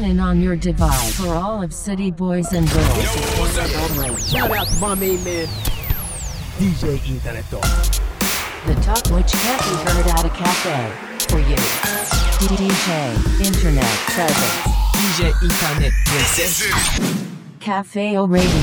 in on your device for all of city boys and girls. Shout out to my main man, DJ Internet. The talk which can't be heard at a cafe. For you. DJ Internet presents DJ Internet. Cafe O Radio.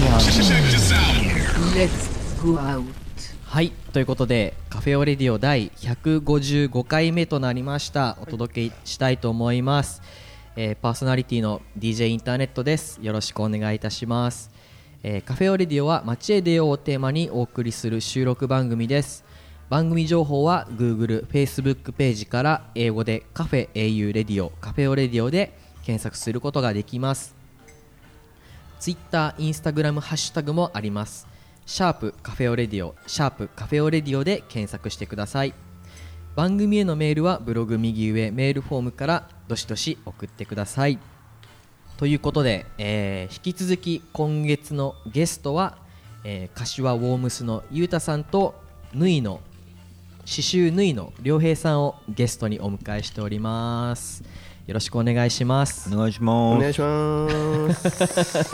Let's go out. はい、ということでカフェオレディオ第155回目となりました。お届けしたいと思います。パーソナリティの DJ インターネットです。よろしくお願いいたします。カフェオレディオは街へ出ようをテーマにお送りする収録番組です。番組情報は Google、Facebook ページから英語でカフェ AU レディオ、カフェオレディオで検索することができます。Twitter、Instagram ハッシュタグもあります。シャープカフェオレディオ、シャープカフェオレディオで検索してください。番組へのメールはブログ右上メールフォームからどしどし送ってください。ということで、引き続き今月のゲストは、柏ウォームスのゆうたさんと縫いの刺繍縫いの良平さんをゲストにお迎えしております。よろしくお願いします。 お願いします。 お願いします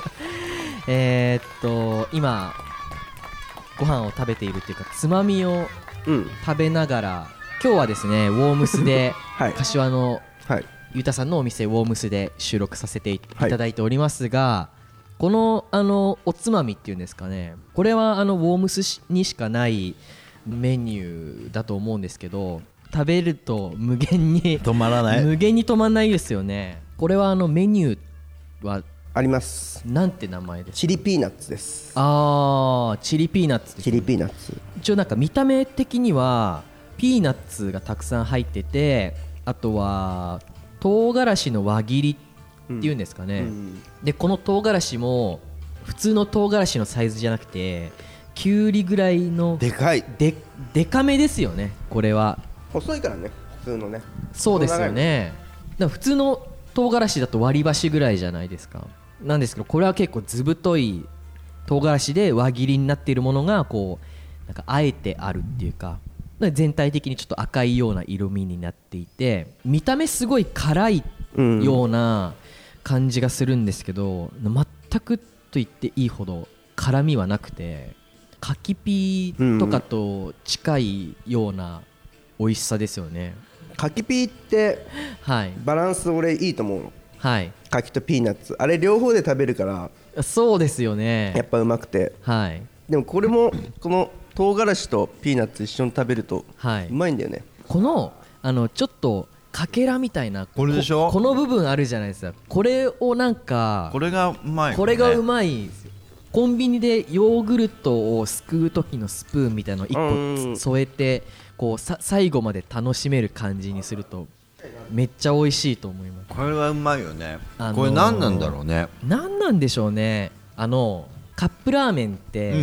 今ご飯を食べているというかつまみを食べながら、今日はですねウォームスで、はい、柏のゆうたさんのお店ウォームスで収録させていただいておりますが、はい、このおつまみっていうんですかね、これはウォームスにしかないメニューだと思うんですけど、食べると無限に止まらない、 無限に止まらないですよね。これはメニューはあります。 なんて名前ですか？ チリピーナッツです。 チリピーナッツです、ね、 チリピーナッツ。 一応なんか見た目的にはピーナッツがたくさん入ってて、あとは唐辛子の輪切りっていうんですかね、でこの唐辛子も普通の唐辛子のサイズじゃなくてきゅうりぐらいのでかいでかめですよね。これは細いからね、普通のね。 そうですよね。だから普通の唐辛子だと割り箸ぐらいじゃないですか。なんですけどこれは結構ずぶとい唐辛子で輪切りになっているものがこうなんかあえてあるっていうか、全体的にちょっと赤いような色味になっていて、見た目すごい辛いような感じがするんですけど、全くと言っていいほど辛みはなくて、柿ピーとかと近いような美味しさですよね。 柿ピーってバランス俺いいと思うの、はい、柿とピーナッツあれ両方で食べるからそうですよね、 やっぱうまくて、はい、でもこれもこの唐辛子とピーナッツ一緒に食べるとうまいんだよね、 このちょっとかけらみたいなこれでしょ、 この部分あるじゃないですか。これをなんかこれがうまい、ね、 これがうまいですよ。コンビニでヨーグルトをすくう時のスプーンみたいなのを1個添えてこう最後まで楽しめる感じにするとめっちゃ美味しいと思います。 これはうまいよね、これ何なんだろうね。 何なんでしょうね。カップラーメンって、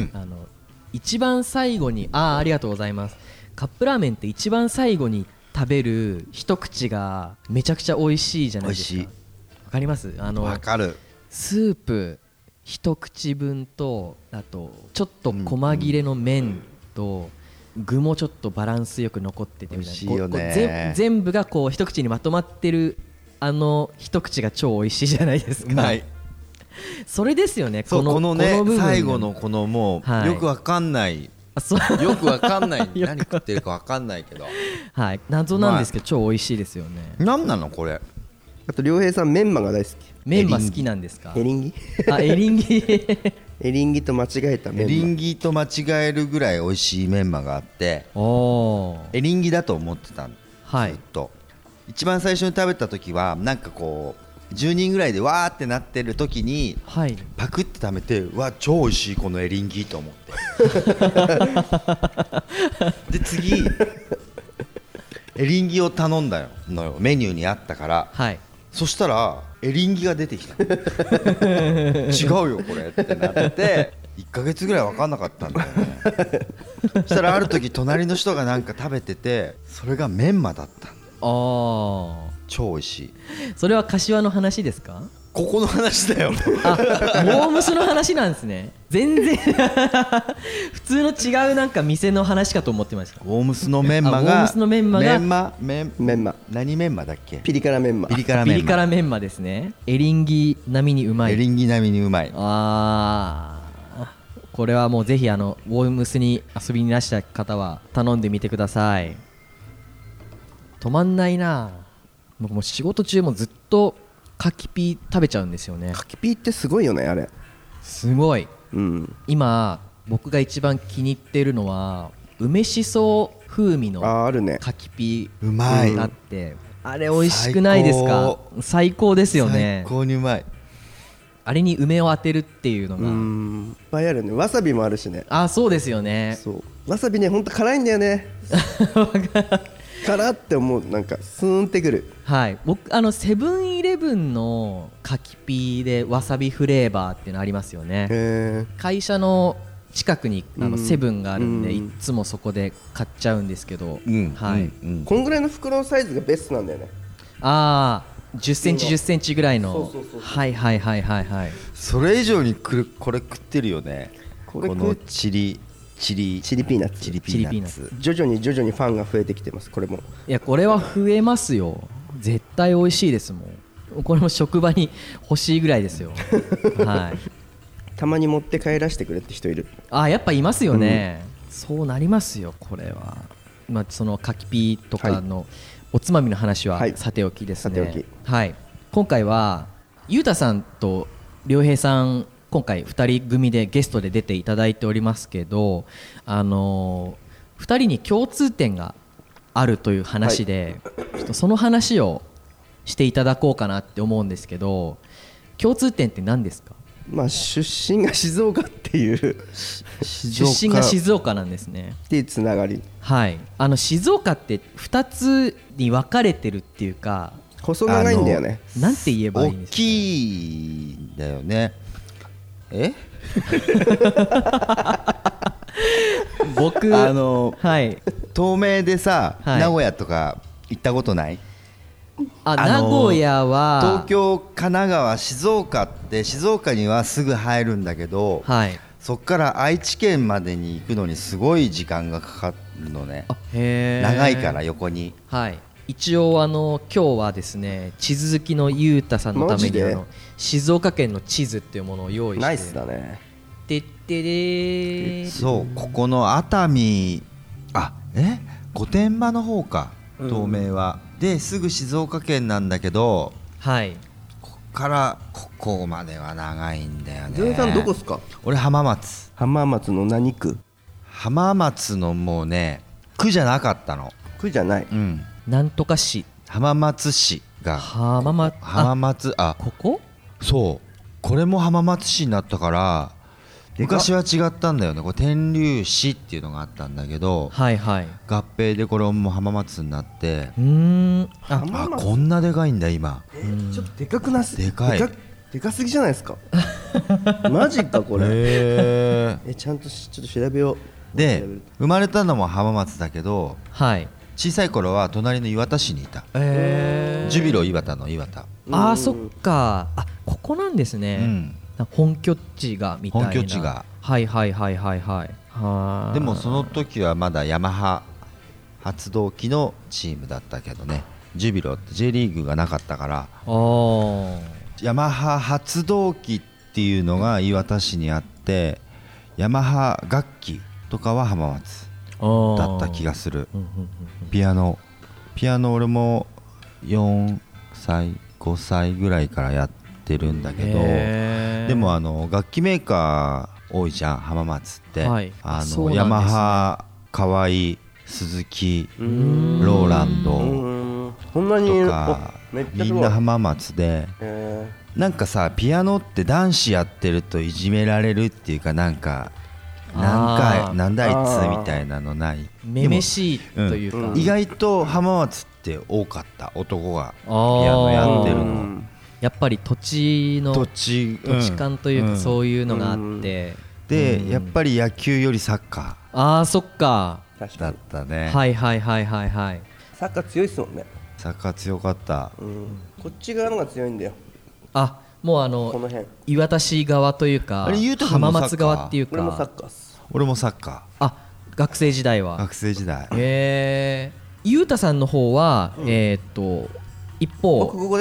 一番最後にありがとうございます。カップラーメンって一番最後に食べる一口がめちゃくちゃ美味しいじゃないですか。わかります？ わかる。 スープ一口分と、あとちょっと細切れの麺と、具もちょっとバランスよく残っててみたいな、美味しいよね。全部がこう一口にまとまってる一口が超美味しいじゃないですか。それですよね。 このね、最後のこのもう、よくわかんないよくわかんない何食ってるかわかんないけどはい、謎なんですけど超美味しいですよね。 何なのこれ。 あと良平さんメンマが大好き。 メンマ好きなんですか？ エリンギエリンギエリンギと間違えたメンマ。 エリンギと間違えるぐらい美味しいメンマがあって、エリンギだと思ってたん、ずっと。一番最初に食べた時はなんかこう10人ぐらいでわーってなってる時に、パクって食べて、わ超美味しいこのエリンギと思ってで次エリンギを頼んだのよ、メニューにあったから、そしたらエリンギが出てきた違うよこれってなって1ヶ月ぐらい分かんなかったんだよねそしたらある時隣の人がなんか食べてて、それがメンマだった。超美味しい。 それは柏の話ですか？ ここの話だよ。 モームスの話なんですね。全然普通の違うなんか店の話かと思ってました。 ウォームスのメンマがウォームスのメンマがメンマ何メンマだっけ？ ピリ辛メンマ。 ピリ辛メンマ。 ピリ辛メンマですね。エリンギ並みにうまい。 エリンギ並みにうまい。 これはもうぜひウォームスに遊びにいらした方は頼んでみてください。止まんないな。僕も仕事中もずっと柿ピー食べちゃうんですよね。 柿ピーってすごいよねあれ。 すごい、今僕が一番気に入っているのは梅しそ風味の柿ピーがあって、あれ美味しくないですか？最高ですよね。 最高にうまい。 あれに梅を当てるっていうのがいっぱいあるね。わさびもあるしね。 そうですよね。 そうわさびねほんと辛いんだよね。辛って思う。なんかスーンってくる。 はい、僕セブンイレブンの柿ピーでわさびフレーバーっていうのありますよね。会社の近くにセブンがあるんで、いつもそこで買っちゃうんですけど、 こんぐらいの袋のサイズがベストなんだよね。 10センチ10センチぐらいの。はいはいはいはいはい。 それ以上にこれ食ってるよね。このチリピーナッツ。 徐々にファンが増えてきてます。これもいやこれは増えますよ。絶対美味しいですもん。これも職場に欲しいぐらいですよ。はい。 たまに持って帰らせてくれって人いる。 やっぱいますよね。そうなりますよこれは。その柿ピーとかのおつまみの話はさておきですね。はい。今回はゆうたさんとりょうへいさん今回2人組でゲストで出ていただいておりますけど、2人に共通点があるという話で、ちょっとその話をしていただこうかなって思うんですけど、共通点って何ですか？ 出身が静岡っていう出身が静岡なんですねっていうつながり。 はい。静岡って2つに分かれてるっていうか、 細長いんだよね。 なんて言えばいいんですか？ 大きいんだよね。 僕はい、 東名でさ、名古屋とか行ったことない？ 名古屋は東京、神奈川、静岡って静岡にはすぐ入るんだけど、そっから愛知県までに行くのにすごい時間がかかるのね。長いから横に。 はい。一応今日はですね、地図好きのゆうたさんのために静岡県の地図っていうものを用意して。 ナイスだね。 でってでそうここの熱海御殿場の方か、東名は、ですぐ静岡県なんだけど、こっからここまでは長いんだよね。 ジョニーさんどこっすか？ 俺浜松の何区？ 浜松のもうね区じゃなかったの。 区じゃない、 なんとか市、 浜松市が浜松ここ？ そうこれも浜松市になったから、昔は違ったんだよね。これ天竜市っていうのがあったんだけど、合併でこれも浜松になって、こんなでかいんだ今。 ちょっとでかくなす。 でかい。 でかすぎじゃないですか。マジかこれ。ちゃんとちょっと調べよう。 で生まれたのも浜松だけど、小さい頃は隣の岩田市にいた。ジュビロ磐田の岩田。 そっか。ここなんですね。本拠地がみたいな。 本拠地が。 はいはいはいはいはい。 でもその時はまだヤマハ発動機のチームだったけどね。ジュビロって J リーグがなかったから、ヤマハ発動機っていうのが岩田市にあって、ヤマハ楽器とかは浜松だった気がする。ピアノ俺も4歳5歳ぐらいからやってるんだけど、でも楽器メーカー多いじゃん浜松って。ヤマハ、河合、鈴木、ローランドとかみんな浜松で、なんかさピアノって男子やってるといじめられるっていうか、なんかなんだあいつみたいなのない？ めめしいというか、 意外と浜松って多かった、男がピアノやってるの。 やっぱり土地勘というか、そういうのがあって、 でやっぱり野球よりサッカー。 そっかだったね。 はいはいはいはいはい。 サッカー強いっすもんね。 サッカー強かった。 こっち側のが強いんだよ。 もうこの辺岩田市側というか浜松側っていうか。 俺もサッカーっす。 俺もサッカー。あ、学生時代は。 学生時代。 ゆうたさんの方は、一方僕ここです。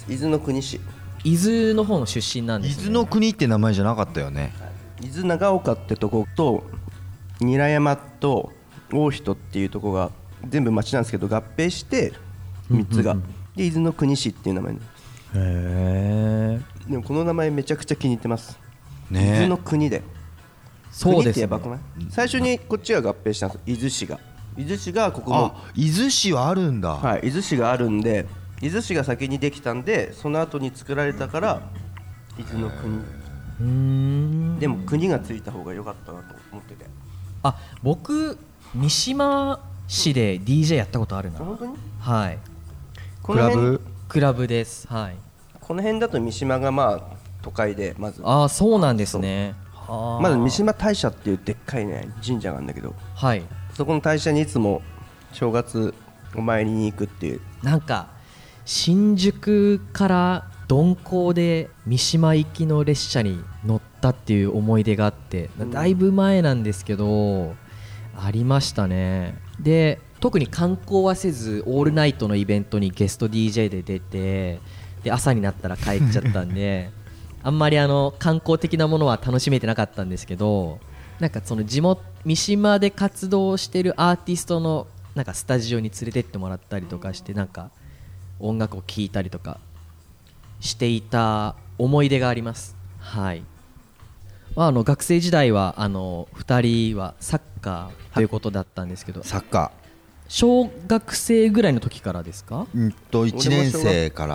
伊豆の国市。 伊豆の方の出身なんですね。 伊豆の国って名前じゃなかったよね。 伊豆長岡ってとこと韮山と大人っていうとこが全部町なんですけど合併して3つが、で伊豆の国市っていう名前になる。でもこの名前めちゃくちゃ気に入ってます、ね、伊豆の国で。 そうですね、 国ってやばくない？最初にこっちが合併したんです。伊豆市がここも。 伊豆市はあるんだ。 はい、伊豆市があるんで、伊豆市が先にできたんでその後に作られたから伊豆の国。でも国がついた方が良かったなと思ってて。 あ、僕三島市で DJ やったことあるな。 本当に？ はい。クラブです。はい。 この辺だと三島がまあ都会でまず。 ああ、そうなんですね。 まず三島大社っていうでっかいね神社があるんだけど、 はい、 そこの大社にいつも正月お参りに行くっていう。 なんか新宿から鈍行で三島行きの列車に乗ったっていう思い出があって、だいぶ前なんですけど、ありましたね。で特に観光はせずオールナイトのイベントにゲスト DJ で出て、で朝になったら帰っちゃったんであんまり観光的なものは楽しめてなかったんですけど、なんかその地元三島で活動してるアーティストのなんかスタジオに連れてってもらったりとかして、なんか音楽を聴いたりとかしていた思い出があります。はい。学生時代は2人はサッカーということだったんですけど、 サッカー小学生ぐらいの時からですか ？1年生から。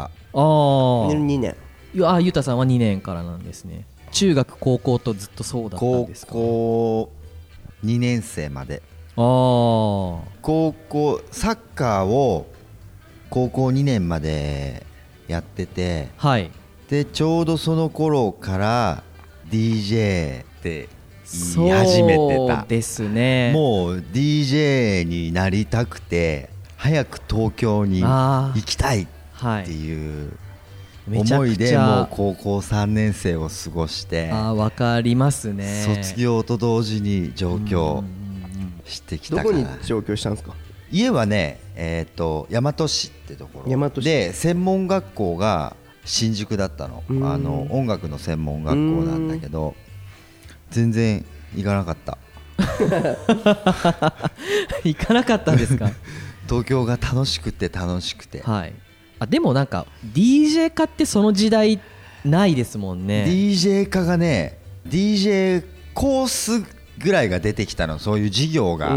2年。 ゆうたさんは2年からなんですね。中学高校とずっとそうだったんですか？ 高校2年生まで。 高校サッカーを高校2年までやってて、 はい、 でちょうどその頃から DJ って言い始めてた。 そうですね。 もう DJ になりたくて早く東京に行きたいっていう思いでもう高校3年生を過ごして、 わかりますね。 卒業と同時に上京してきたから。 どこに上京したんですか？ 家はね、大和市ってところで、専門学校が新宿だったの。音楽の専門学校なんだけど全然行かなかった行かなかったんですか？ 東京が楽しくて、 はい。でもなんか DJ 化ってその時代ないですもんね。 DJ 化がね、 DJ コースぐらいが出てきたの。そういう授業が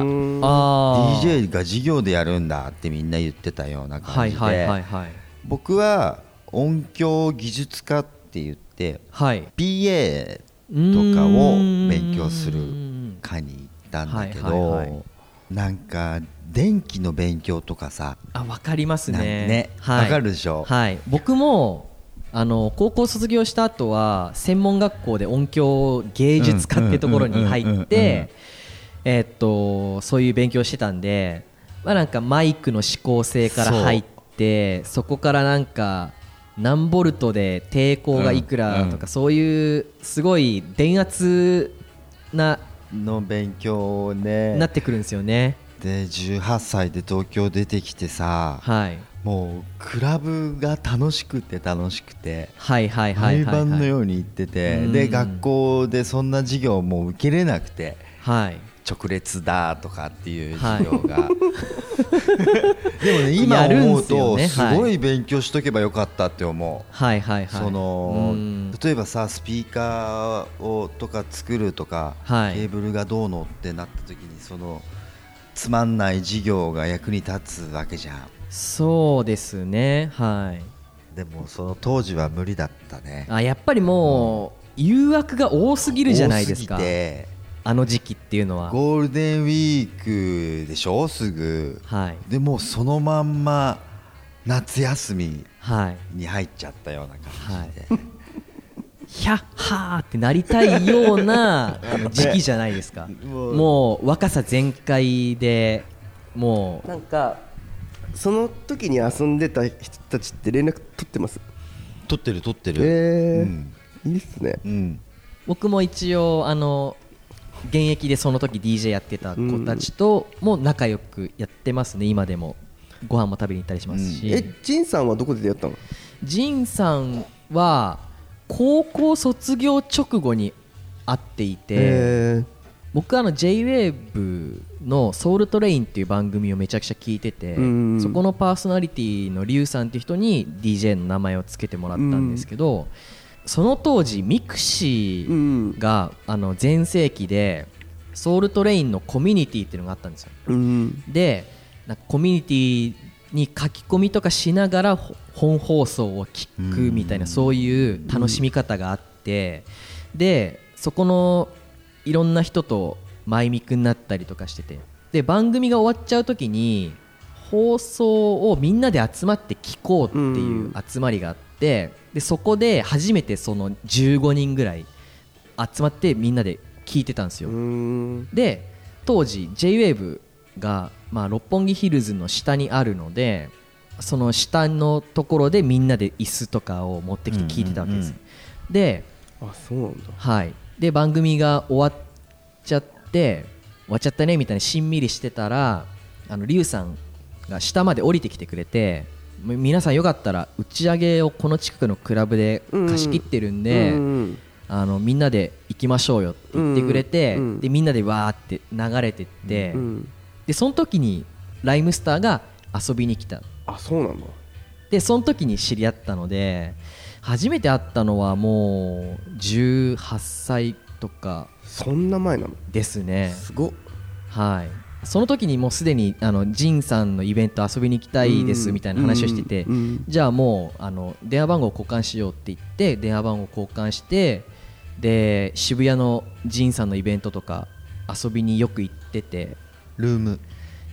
DJ が授業でやるんだってみんな言ってたような感じで、僕は音響技術科って言って、はい、PA とかを勉強する科に行ったんだけど、なんか電気の勉強とかさ、 分かりますね。 分かるでしょ。 はい、僕も高校卒業した後は専門学校で音響芸術科ってところに入ってそういう勉強してたんで、なんかマイクの指向性から入って、そこからなんか何ボルトで抵抗がいくらとか、そういうすごい電圧なの勉強ねなってくるんですよね。 で18歳で東京出てきてさ、はい、もうクラブが楽しくて毎晩のように行ってて、で学校でそんな授業も受けれなくて、はい、直列だとかっていう授業が、はい、でもね今思うとすごい勉強しとけばよかったって思う。例えばさ、スピーカーをとか作るとか、はい、ケーブルがどうのってなった時にそのつまんない授業が役に立つわけじゃん。 そうですね。はい。 でもその当時は無理だったね。 やっぱりもう誘惑が多すぎるじゃないですか。多すぎて、あの時期っていうのはゴールデンウィークでしょ、すぐ、はい、でもうそのまんま夏休みに入っちゃったような感じで、はい、 ヒャッハーってなりたいような時期じゃないですか。もう若さ全開で、もうなんかその時に遊んでた人たちって連絡取ってます？ 撮ってるいいっすね。 僕も一応現役でその時 DJ やってた子たちとも仲良くやってますね。今でもご飯も食べに行ったりしますし。 ジンさんはどこで出会ったの？ ジンさんは高校卒業直後に会っていて、僕J-WAVE のソウルトレインっていう番組をめちゃくちゃ聞いてて、そこのパーソナリティのリュウさんっていう人に DJ の名前をつけてもらったんですけど、その当時ミクシーが全盛期でソウルトレインのコミュニティっていうのがあったんですよ。でなんかコミュニティに書き込みとかしながら本放送を聞くみたいな、そういう楽しみ方があって、でそこのいろんな人とマイミクになったりとかしてて、で番組が終わっちゃう時に放送をみんなで集まって聞こうっていう集まりがあって、でそこで初めてその15人ぐらい集まってみんなで聞いてたんですよ。で当時 J-WAVE が六本木ヒルズの下にあるので、その下のところでみんなで椅子とかを持ってきて聞いてたわけです。で、 そうなんだ。 はい。で番組が終わっちゃったねみたいなしんみりしてたら、リュウさんが下まで降りてきてくれて、皆さんよかったら打ち上げをこの近くのクラブで貸し切ってるんで、みんなで行きましょうよって言ってくれて、でみんなでわーって流れてって、でその時にライムスターが遊びに来た。 そうなんだ。 でその時に知り合ったので、初めて会ったのはもう18歳とか。 そんな前なのですね。 すごっ。 はい。その時にもうすでにジンさんのイベント遊びに行きたいですみたいな話をしてて、じゃあもう電話番号交換しようって言って電話番号交換して、で渋谷のジンさんのイベントとか遊びによく行ってて、 ルーム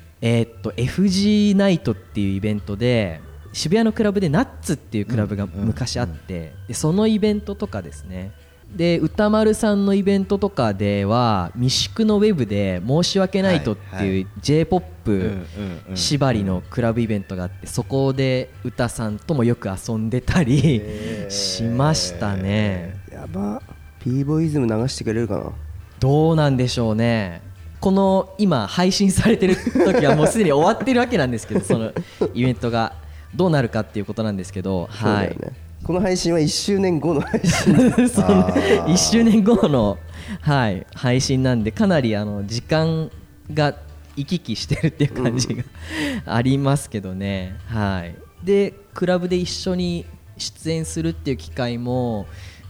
FG ナイトっていうイベントで渋谷のクラブでナッツっていうクラブが昔あって、でそのイベントとかですね。で歌丸さんのイベントとかでは未宿のウェブで申し訳ないとっていう J-POP 縛りのクラブイベントがあって、そこで歌さんともよく遊んでたりしましたね。 やば。 b ボイズム流してくれるかな。 どうなんでしょうね。この今配信されてる時はもうすでに終わってるわけなんですけど、そのイベントがどうなるかっていうことなんですけど、はい。 この配信は1周年後の配信 1周年後の、はい、配信なんで、かなり時間が行き来してるっていう感じがありますけどね、はい。でクラブで一緒に出演するっていう機会も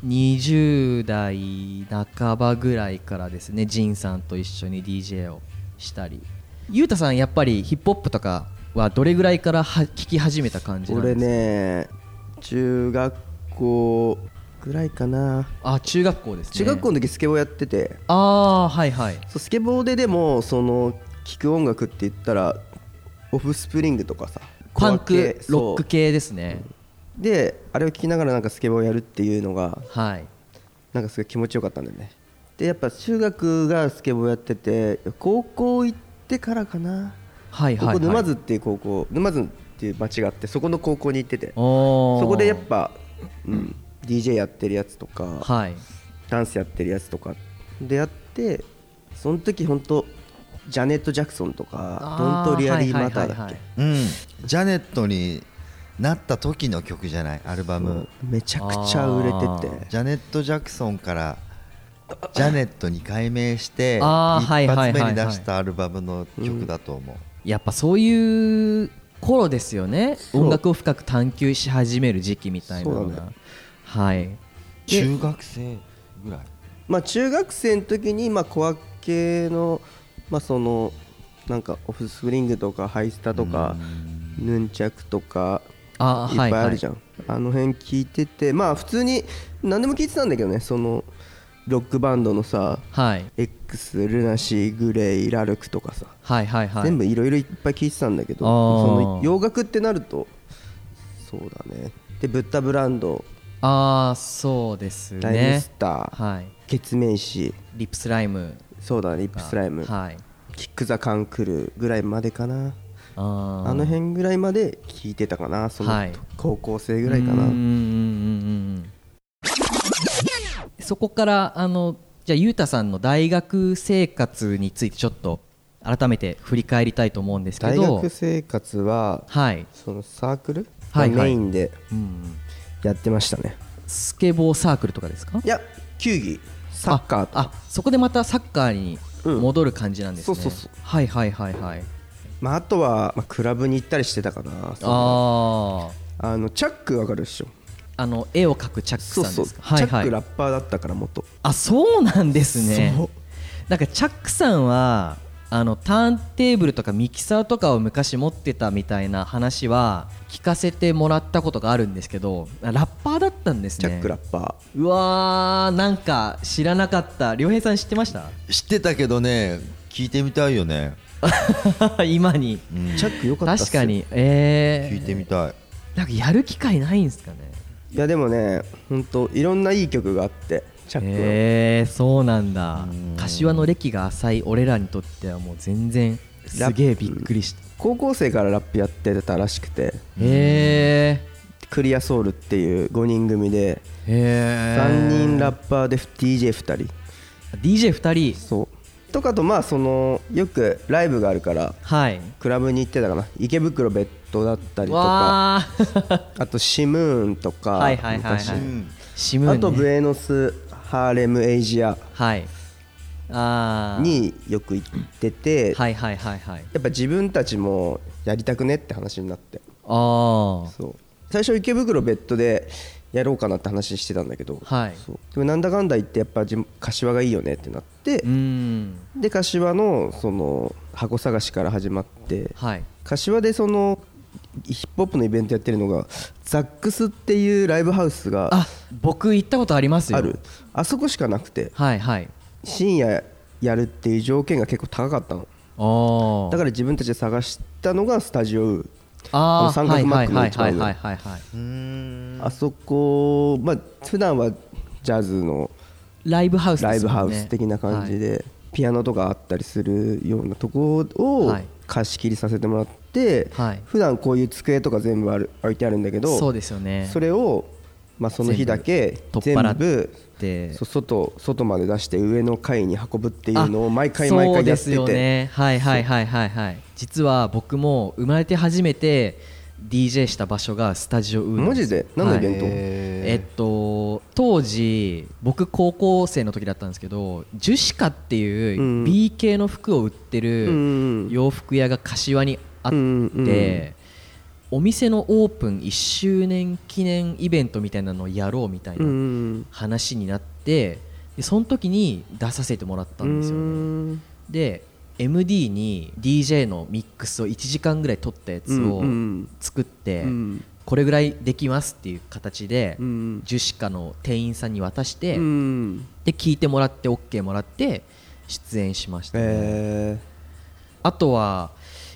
20代半ばぐらいからですね。ジンさんと一緒に DJ をしたり。ゆうたさんやっぱりヒップホップとかはどれぐらいから聴き始めた感じなんですか？ 俺ね、中学校ぐらいかな。 中学校ですね。 中学校の時スケボーやってて、 はいはい。 そうスケボーでもその聴く音楽って言ったらオフスプリングとかさ、 パンクロック系ですね。 であれを聴きながらなんかスケボーやるっていうのが、 はい、 なんかすごい気持ちよかったんだよね。でやっぱ中学がスケボーやってて、高校行ってからかな。 はいはいはい、 ここ沼津っていう高校、沼津っていう町があって、そこの高校に行ってて、そこでやっぱ、DJ やってるやつとか、 はい、 ダンスやってるやつとかでやって、その時本当ジャネット・ジャクソンとかドント・リアリー・マターだっけ、 ジャネットになった時の曲じゃない、アルバムめちゃくちゃ売れてて、 ジャネット・ジャクソンからジャネットに改名して一発目に出したアルバムの曲だと思う。 やっぱそういう頃ですよね。音楽を深く探求し始める時期みたいなのが、はい。 中学生ぐらい、 中学生の時にコア系のそのなんかオフスプリングとかハイスタとかヌンチャクとかいっぱいあるじゃん、あの辺聞いてて、普通に何でも聞いてたんだけどね。そのロックバンドのさ、X、ルナシー、グレイ、ラルクとかさ、全部いろいろいっぱい聞いてたんだけど、その洋楽ってなるとそうだね。でブッダブランド、 そうですね、 ライムスター、ケツメイシ、 リップスライム、 そうだね、リップスライム、キック・ザ・カン・クルーぐらいまでかな。あの辺ぐらいまで聞いてたかな。その高校生ぐらいかな。 そこからじゃあゆうたさんの大学生活についてちょっと改めて振り返りたいと思うんですけど、 大学生活は、 はい、 そのサークルはいはいがメインでやってましたね。 スケボーサークルとかですか？ いや球技サッカーとか。 そこでまたサッカーに戻る感じなんですね。 そうそうそう。 はいはいはいはい。 あとは、クラブに行ったりしてたかな。チャックわかるでしょ。 絵を描くチャックさんですか？ そうそう、 はいはい、 チャックラッパーだったから元。 そうなんですね。 そうなんかチャックさんはターンテーブルとかミキサーとかを昔持ってたみたいな話は聞かせてもらったことがあるんですけど、ラッパーだったんですね。 チャックラッパー。うわー、なんか知らなかった。良平さん知ってました？ 知ってたけどね、聞いてみたいよね今に、 チャック良かったっすよ。 確かに、 聞いてみたい。 なんかやる機会ないんですかね。 いやでもね、本当いろんないい曲があってチャックは。 そうなんだ。柏の歴が浅い俺らにとってはもう全然すげえびっくりした。 高校生からラップやってたらしくて、クリアソウルっていう5人組で、3人ラッパーで DJ2 人 DJ2 人そうとかと、そのよくライブがあるから、はい、クラブに行ってたかな。池袋ベッドだったりとかあとシムーンとか、 はいはいはいはい、シムーンね、 あとブエノスハーレムエイジア、 はい、 によく行ってて、 はいはいはいはい、 やっぱ自分たちもやりたくねって話になって、そう最初池袋ベッドでやろうかなって話してたんだけど、はい、そうでもなんだかんだ言ってやっぱ柏がいいよねってなって、で柏のその箱探しから始まって、はい、柏でそのヒップホップのイベントやってるのがザックスっていうライブハウスが、 僕行ったことありますよ。 あそこしかなくて、はいはい、深夜やるっていう条件が結構高かったの。だから自分たちで探したのがスタジオウー、三角マックの一番上、あそこ、普段はジャズのライブハウスですよね。 ライブハウス的な感じで、ピアノとかあったりするようなとこを貸し切りさせてもらって、普段こういう机とか全部置いてあるんだけど、 そうですよね。 それをその日だけ全部外まで出して上の階に運ぶっていうのを毎回やってて。 そうですよね。はいはいはいはいはい。実は僕も生まれて初めて DJ した場所がスタジオウー。 マジで？何のイベント？当時僕高校生の時だったんですけど、ジュシカっていう B 系の服を売ってる洋服屋が柏にあって、お店のオープン1周年記念イベントみたいなのをやろうみたいな話になって、でその時に出させてもらったんですよね。で MD に DJ のミックスを1時間ぐらい撮ったやつを作って、これぐらいできますっていう形でジュシカの店員さんに渡して、で聞いてもらって OK もらって出演しましたね。あとは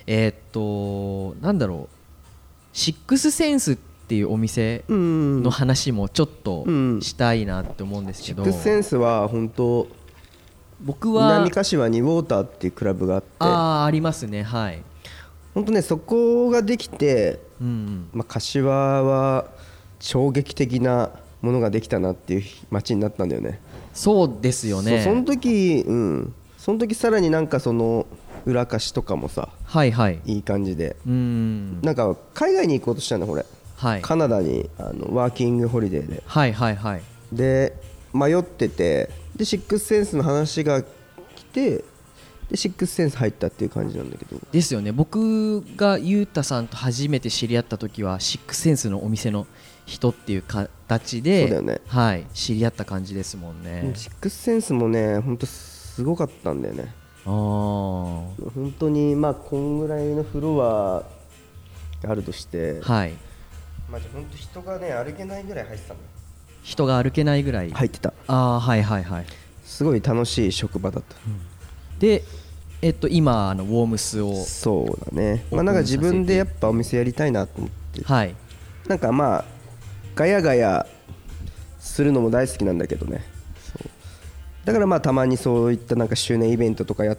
なんだろう、シックスセンスっていうお店の話もちょっとしたいなって思うんですけど、 シックスセンスは本当僕は南柏にウォーターっていうクラブがあって、 ありますね。はい、 本当ね、そこができて、柏は衝撃的なものができたなっていう街になったんだよね。 そうですよね。 その時さらになんかその裏歌詞とかもさ、はいはい、いい感じで、なんか海外に行こうとしたんだこれ、はい、カナダにワーキングホリデーで、はいはいはい、で迷ってて、でシックスセンスの話が来て、でシックスセンス入ったっていう感じなんだけど。 ですよね。僕がゆうたさんと初めて知り合った時はシックスセンスのお店の人っていう形で、 そうだよね、 はい、知り合った感じですもんね。 シックスセンスもね本当すごかったんだよね。本当にこんぐらいのフロアがあるとして、はい、本当人がね歩けないぐらい入ってたの。 人が歩けないぐらい入ってた。 はいはいはい。すごい楽しい職場だった、 で今ウォームスを、 そうだね、なんか自分でやっぱお店やりたいなと思って、はい、なんかガヤガヤするのも大好きなんだけどね。だからたまにそういったなんか周年イベントとかやって、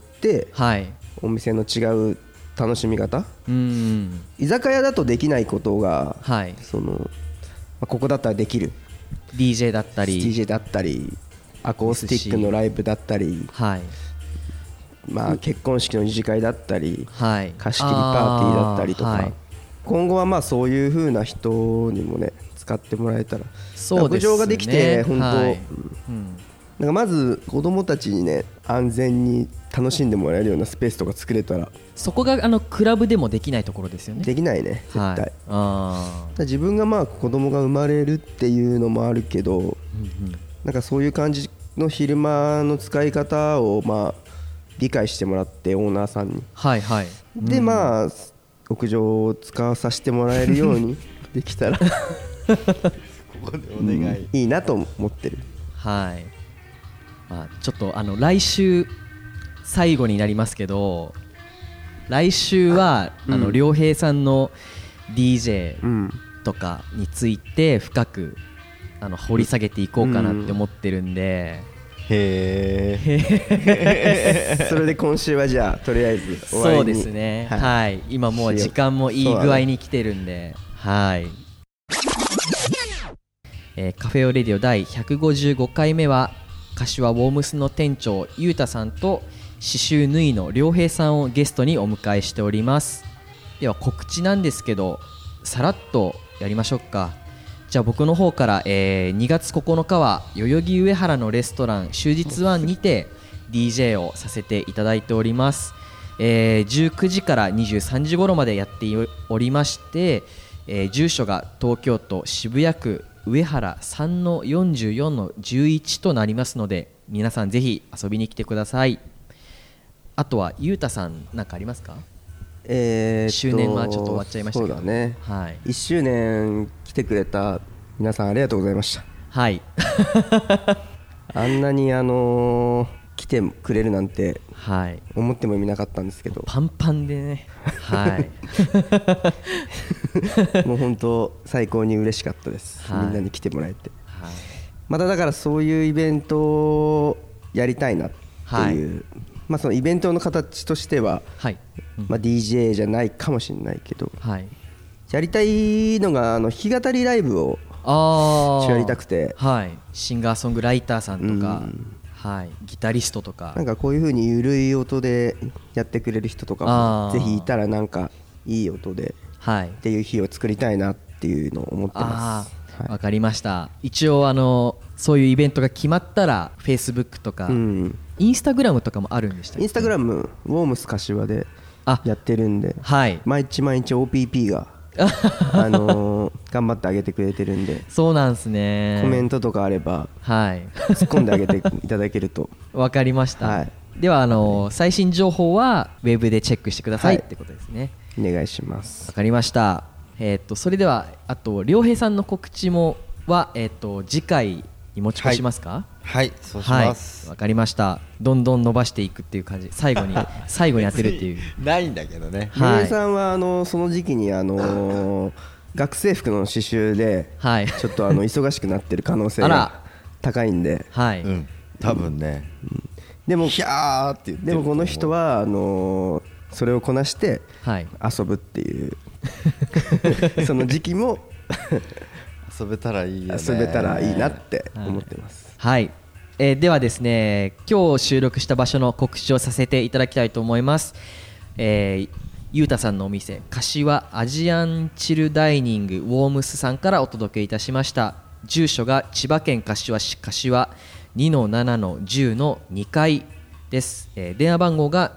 はい、お店の違う楽しみ方、居酒屋だとできないことが、はい、ここだったらできる DJ だったりアコースティックのライブだったり、 はい、 まあ、結婚式の二次会だったり、 はい、 貸し切りパーティーだったりとか、 はい、 今後はまあそういう風な人にもね使ってもらえたら、 そうですね、 屋上ができて本当、 はい、 なんかまず子どもたちにね安全に楽しんでもらえるようなスペースとか作れたら、 そこがクラブでもできないところですよね。 できないね絶対、 はい、 自分がまあ子供が生まれるっていうのもあるけど、なんかそういう感じの昼間の使い方をまあ理解してもらって、オーナーさんに、 はいはい、 でまあ屋上を使わさせてもらえるようにできたらここでお願い、 いいなと思ってる。 はい、まあ、ちょっと来週最後になりますけど、来週は良平さんの DJ とかについて深く掘り下げていこうかなって思ってるんで、 へえそれで今週はじゃあとりあえず終わりに。 そうですね、はいはい、今もう時間もいい具合に来てるんで、はい、カフェオレディオ第155回目は柏ウォームスの店長ゆうたさんと刺繍縫いの良平さんをゲストにお迎えしております。では告知なんですけど、さらっとやりましょうか。じゃあ僕の方から、2月9日は代々木上原のレストラン終日ワンにて DJ をさせていただいております。19時から23時頃までやっておりまして、住所が東京都渋谷区上原 3-44-11 となりますので、皆さんぜひ遊びに来てください。あとはゆうたさん何かありますか？周年はちょっと終わっちゃいましたけど、 そうだね、 はい、 1周年来てくれた皆さんありがとうございました。 はいあんなに来てくれるなんて思ってもみなかったんですけど、 パンパンでね、はいもう本当最高に嬉しかったです、はい、みんなに来てもらえて、はい、まただからそういうイベントをやりたいなっていう、はい、まあ、そのイベントの形としては、はい、まあ、DJ じゃないかもしれないけど、はい、やりたいのが弾き語りライブをやりたくて、 はい、シンガーソングライターさんとか、はい、ギタリストとか、 なんかこういう風に緩い音でやってくれる人とかもぜひいたら、なんかいい音でっていう日を作りたいなっていうのを思ってます。 わかりました。一応そういうイベントが決まったら Facebook とか、インスタグラムとかもあるんでしたっけ？ インスタグラムウォームス柏でやってるんで、はい、毎日 OPP が頑張ってあげてくれてるんで、 そうなんですね。 コメントとかあれば、はい、突っ込んであげていただけるとわかりました、はい、では最新情報はウェブでチェックしてください、はい、ってことですね。 お願いします。 わかりました。それではあと良平さんの告知もは、次回に持ち越しますか？ はい、そうします。 わかりました。どんどん伸ばしていくっていう感じ、最後に当てるっていうないんだけどね。 良平さんはその時期に学生服の刺繍でちょっと忙しくなってる可能性が高いんで、 はい、 多分ね、 でもヒャーって言ってる。 でもこの人はそれをこなして遊ぶっていう、その時期も遊べたらいいよね。 遊べたらいいなって思ってます。 はい、ではですね、今日収録した場所の告知をさせていただきたいと思います。ゆうたさんのお店、柏アジアンチルダイニングウォームスさんからお届けいたしました。住所が千葉県柏市柏 2-7-10-2 階です。電話番号が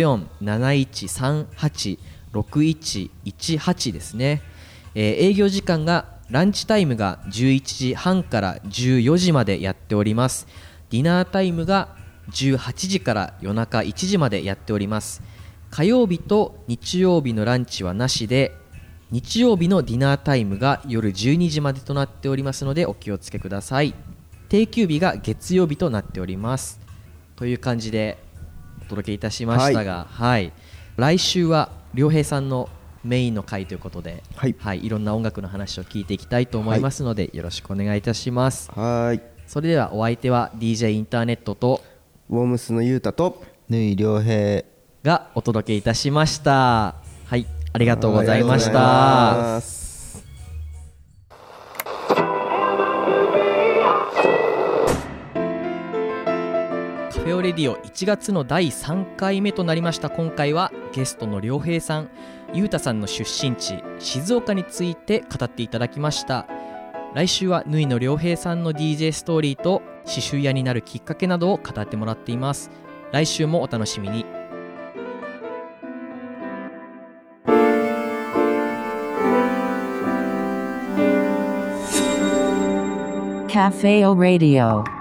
0471386118 ですね。営業時間がランチタイムが11時半から14時までやっております。ディナータイムが18時から夜中1時までやっております。火曜日と日曜日のランチはなしで、日曜日のディナータイムが夜12時までとなっておりますのでお気をつけください。定休日が月曜日となっておりますという感じでお届けいたしましたが、はい、来週は良平さんのメインの回ということで、はいはい、いろんな音楽の話を聞いていきたいと思いますので、よろしくお願いいたします。 はい、 それではお相手は DJ インターネットとウォームスのゆうたとぬい良平がお届けいたしました。はい、ありがとうございました。 オレディオ1月の第3回目となりました。今回はゲストの良平さん、ゆうたさんの出身地静岡について語っていただきました。来週はぬいの良平さんの DJ ストーリーと刺繍屋になるきっかけなどを語ってもらっています。来週もお楽しみに。 Café O Radio